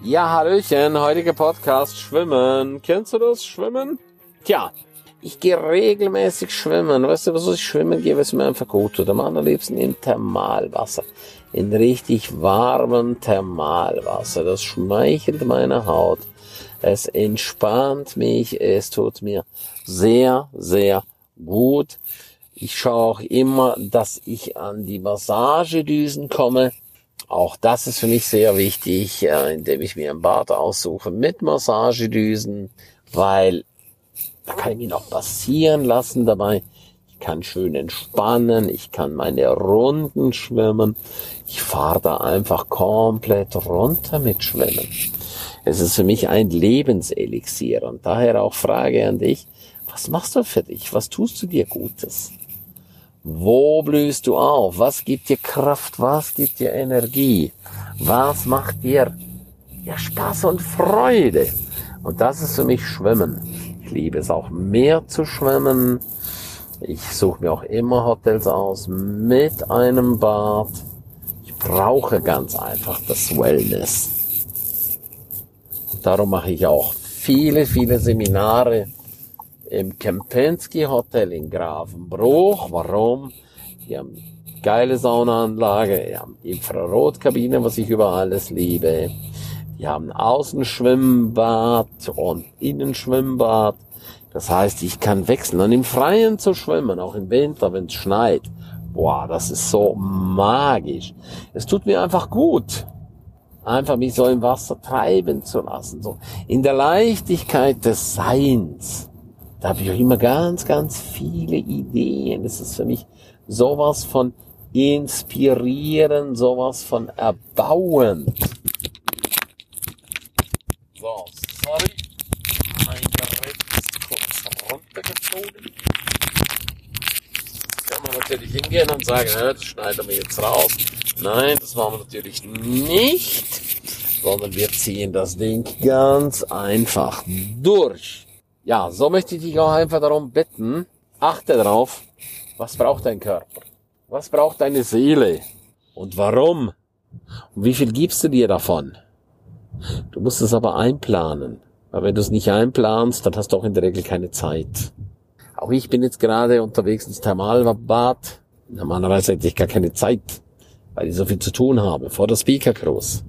Ja, hallöchen, heutiger Podcast Schwimmen. Kennst du das, Schwimmen? Tja, ich gehe regelmäßig schwimmen. Weißt du, was ich schwimmen gehe, weil es mir einfach gut tut? Am allerliebsten in Thermalwasser. In richtig warmem Thermalwasser. Das schmeichelt meine Haut. Es entspannt mich. Es tut mir sehr, sehr gut. Ich schaue auch immer, dass ich an die Massagedüsen komme. Auch das ist für mich sehr wichtig, indem ich mir ein Bad aussuche mit Massagedüsen, weil da kann ich mich noch massieren lassen dabei. Ich kann schön entspannen, ich kann meine Runden schwimmen. Ich fahre da einfach komplett runter mit Schwimmen. Es ist für mich ein Lebenselixier und daher auch Frage an dich, was machst du für dich? Was tust du dir Gutes? Wo blühst du auf? Was gibt dir Kraft? Was gibt dir Energie? Was macht dir Spaß und Freude? Und das ist für mich Schwimmen. Ich liebe es auch mehr zu schwimmen. Ich suche mir auch immer Hotels aus mit einem Bad. Ich brauche ganz einfach das Wellness. Und darum mache ich auch viele Seminare im Kempinski Hotel in Grafenbruch. Warum? Die haben geile Saunaanlage, die haben Infrarotkabine, was ich über alles liebe. Die haben Außenschwimmbad und Innenschwimmbad. Das heißt, ich kann wechseln. Und im Freien zu schwimmen, auch im Winter, wenn es schneit. Boah, das ist so magisch. Es tut mir einfach gut, einfach mich so im Wasser treiben zu lassen. So in der Leichtigkeit des Seins. Da habe ich auch immer ganz viele Ideen. Es ist für mich sowas von inspirieren, sowas von erbauen. So, sorry. Mein Gerät ist kurz runtergezogen. Kann man natürlich hingehen und sagen, das schneiden wir jetzt raus. Nein, das machen wir natürlich nicht. Sondern wir ziehen das Ding ganz einfach durch. Ja, so möchte ich dich auch einfach darum bitten, achte darauf, was braucht dein Körper? Was braucht deine Seele? Und warum? Und wie viel gibst du dir davon? Du musst es aber einplanen. Weil wenn du es nicht einplanst, dann hast du auch in der Regel keine Zeit. Auch ich bin jetzt gerade unterwegs ins Thermalbad. Normalerweise hätte ich gar keine Zeit, weil ich so viel zu tun habe vor der Speaker Cruise.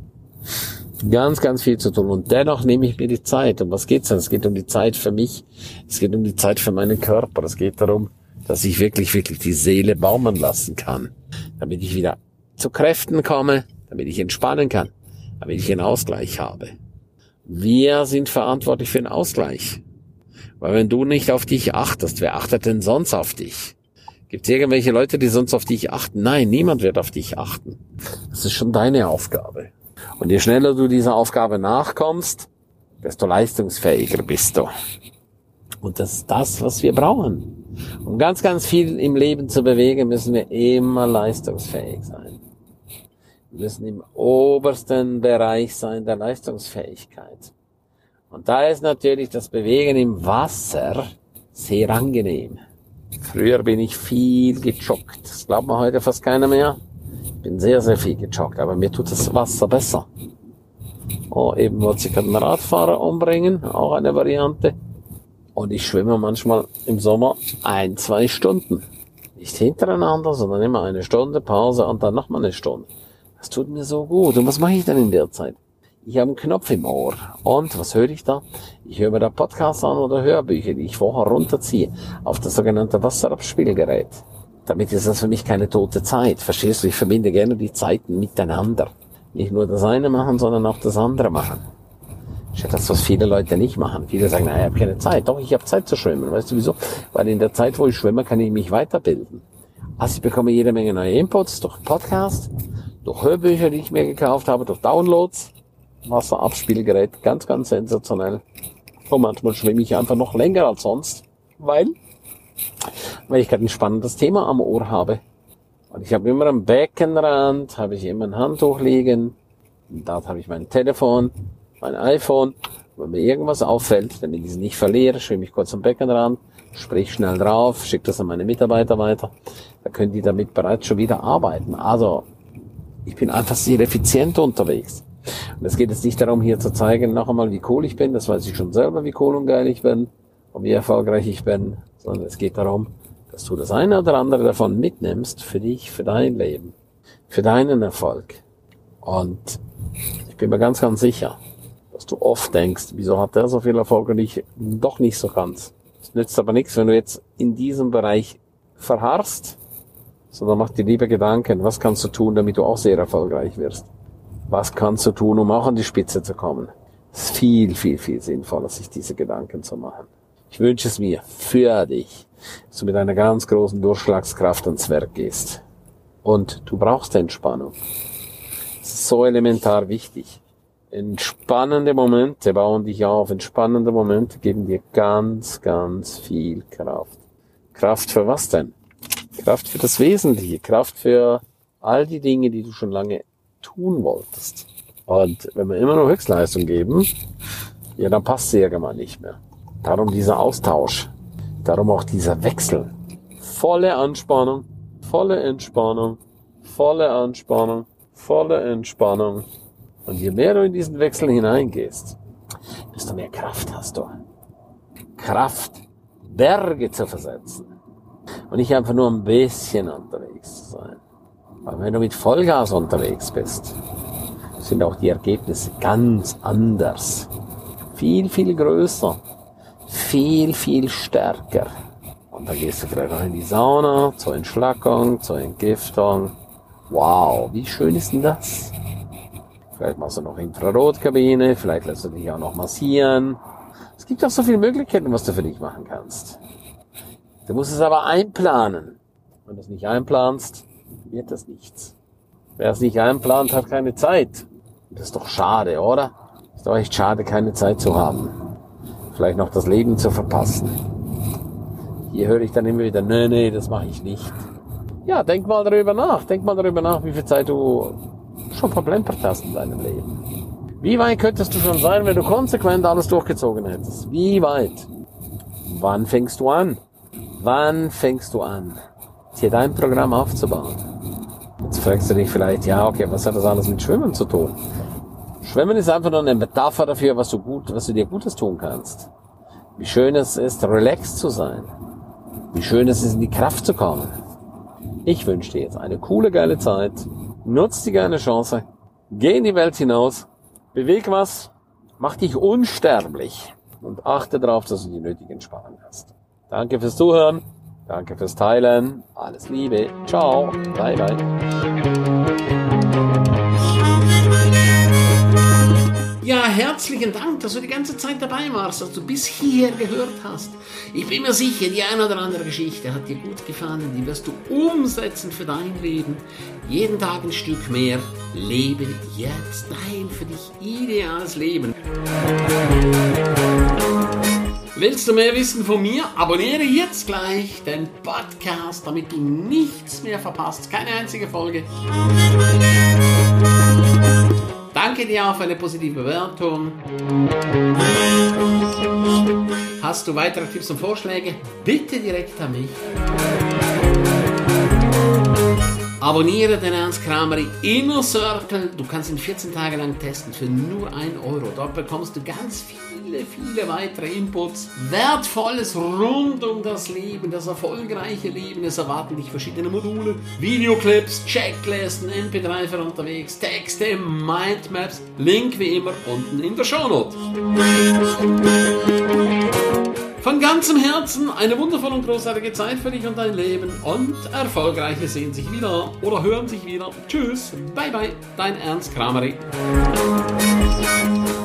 Ganz viel zu tun und dennoch nehme ich mir die Zeit. Um was geht's denn? Es geht um die Zeit für mich, es geht um die Zeit für meinen Körper, es geht darum, dass ich wirklich die Seele baumeln lassen kann, damit ich wieder zu Kräften komme, damit ich entspannen kann, damit ich einen Ausgleich habe. Wir sind verantwortlich für den Ausgleich, weil wenn du nicht auf dich achtest, wer achtet denn sonst auf dich? Gibt es irgendwelche Leute, die sonst auf dich achten? Nein, niemand wird auf dich achten. Das ist schon deine Aufgabe. Und je schneller du dieser Aufgabe nachkommst, desto leistungsfähiger bist du. Und das ist das, was wir brauchen. Um ganz viel im Leben zu bewegen, müssen wir immer leistungsfähig sein. Wir müssen im obersten Bereich sein der Leistungsfähigkeit. Und da ist natürlich das Bewegen im Wasser sehr angenehm. Früher bin ich viel gejoggt. Das glaubt man heute fast keiner mehr. Ich bin sehr viel gejoggt, aber mir tut das Wasser besser. Oh, eben wollte ich einen Radfahrer umbringen, auch eine Variante. Und ich schwimme manchmal im Sommer 1-2 Stunden. Nicht hintereinander, sondern immer 1 Stunde Pause und dann nochmal 1 Stunde. Das tut mir so gut. Und was mache ich dann in der Zeit? Ich habe einen Knopf im Ohr. Und was höre ich da? Ich höre mir da Podcasts an oder Hörbücher, die ich vorher runterziehe auf das sogenannte Wasserabspielgerät. Damit ist das für mich keine tote Zeit. Verstehst du? Ich verbinde gerne die Zeiten miteinander. Nicht nur das eine machen, sondern auch das andere machen. Das ist das, was viele Leute nicht machen. Viele sagen, ich habe keine Zeit. Doch, ich habe Zeit zu schwimmen. Weißt du wieso? Weil in der Zeit, wo ich schwimme, kann ich mich weiterbilden. Also ich bekomme jede Menge neue Inputs durch Podcasts, durch Hörbücher, die ich mir gekauft habe, durch Downloads. Wasserabspielgerät, ganz sensationell. Und manchmal schwimme ich einfach noch länger als sonst, weil ich gerade ein spannendes Thema am Ohr habe. Und ich habe immer am Beckenrand, habe ich immer ein Handtuch liegen. Und dort habe ich mein Telefon, mein iPhone. Wenn mir irgendwas auffällt, damit ich es nicht verliere, schwimme ich kurz am Beckenrand, sprich schnell drauf, schicke das an meine Mitarbeiter weiter. Da können die damit bereits schon wieder arbeiten. Also, ich bin einfach sehr effizient unterwegs. Und es geht jetzt nicht darum, hier zu zeigen, noch einmal, wie cool ich bin, das weiß ich schon selber, wie cool und geil ich bin und wie erfolgreich ich bin, sondern es geht darum, dass du das eine oder andere davon mitnimmst für dich, für dein Leben, für deinen Erfolg. Und ich bin mir ganz, ganz sicher, dass du oft denkst, wieso hat der so viel Erfolg und ich doch nicht so ganz. Es nützt aber nichts, wenn du jetzt in diesem Bereich verharrst, sondern mach dir lieber Gedanken, was kannst du tun, damit du auch sehr erfolgreich wirst. Was kannst du tun, um auch an die Spitze zu kommen? Es ist viel, viel, viel sinnvoller, sich diese Gedanken zu machen. Ich wünsche es mir für dich, dass du mit einer ganz großen Durchschlagskraft ans Werk gehst. Und du brauchst Entspannung. Das ist so elementar wichtig. Entspannende Momente bauen dich auf. Entspannende Momente geben dir ganz, ganz viel Kraft. Kraft für was denn? Kraft für das Wesentliche. Kraft für all die Dinge, die du schon lange tun wolltest. Und wenn wir immer nur Höchstleistung geben, ja, dann passt sie irgendwann nicht mehr. Darum dieser Austausch. Darum auch dieser Wechsel. Volle Anspannung, volle Entspannung, volle Anspannung, volle Entspannung. Und je mehr du in diesen Wechsel hineingehst, desto mehr Kraft hast du. Kraft, Berge zu versetzen. Und nicht einfach nur ein bisschen unterwegs zu sein. Weil wenn du mit Vollgas unterwegs bist, sind auch die Ergebnisse ganz anders. Viel, viel größer. Viel, viel stärker. Und dann gehst du vielleicht noch in die Sauna, zur Entschlackung, zur Entgiftung. Wow, wie schön ist denn das? Vielleicht machst du noch Infrarotkabine, vielleicht lässt du dich auch noch massieren. Es gibt auch so viele Möglichkeiten, was du für dich machen kannst. Du musst es aber einplanen. Wenn du es nicht einplanst, wird das nichts. Wer es nicht einplant, hat keine Zeit. Das ist doch schade, oder? Ist doch echt schade, keine Zeit zu haben. Vielleicht noch das Leben zu verpassen. Hier höre ich dann immer wieder, nee, das mache ich nicht. Ja, denk mal darüber nach. Denk mal darüber nach, wie viel Zeit du schon verplempert hast in deinem Leben. Wie weit könntest du schon sein, wenn du konsequent alles durchgezogen hättest? Wie weit? Wann fängst du an? Wann fängst du an, hier dein Programm aufzubauen? Jetzt fragst du dich vielleicht, ja, okay, was hat das alles mit Schwimmen zu tun? Schwimmen ist einfach nur eine Metapher dafür, was du dir Gutes tun kannst. Wie schön es ist, relaxed zu sein. Wie schön es ist, in die Kraft zu kommen. Ich wünsche dir jetzt eine coole, geile Zeit. Nutz die geile Chance. Geh in die Welt hinaus. Beweg was. Mach dich unsterblich. Und achte darauf, dass du die nötige Entspannung hast. Danke fürs Zuhören. Danke fürs Teilen. Alles Liebe. Ciao. Bye, bye. Ja, herzlichen Dank, dass du die ganze Zeit dabei warst, dass du bis hierher gehört hast. Ich bin mir sicher, die eine oder andere Geschichte hat dir gut gefallen, die wirst du umsetzen für dein Leben. Jeden Tag ein Stück mehr. Lebe jetzt dein für dich ideales Leben. Willst du mehr wissen von mir? Abonniere jetzt gleich den Podcast, damit du nichts mehr verpasst. Keine einzige Folge. Danke dir auch für eine positive Bewertung. Hast du weitere Tipps und Vorschläge? Bitte direkt an mich. Abonniere den Ernst Krameri Inner Circle. Du kannst ihn 14 Tage lang testen für nur 1 €. Dort bekommst du ganz viele weitere Inputs. Wertvolles rund um das Leben, das erfolgreiche Leben. Es erwarten dich verschiedene Module, Videoclips, Checklisten, MP3 für unterwegs, Texte, Mindmaps. Link wie immer unten in der Shownote. Von ganzem Herzen eine wundervolle und großartige Zeit für dich und dein Leben. Und Erfolgreiche sehen sich wieder oder hören sich wieder. Tschüss, bye bye, dein Ernst Krameri.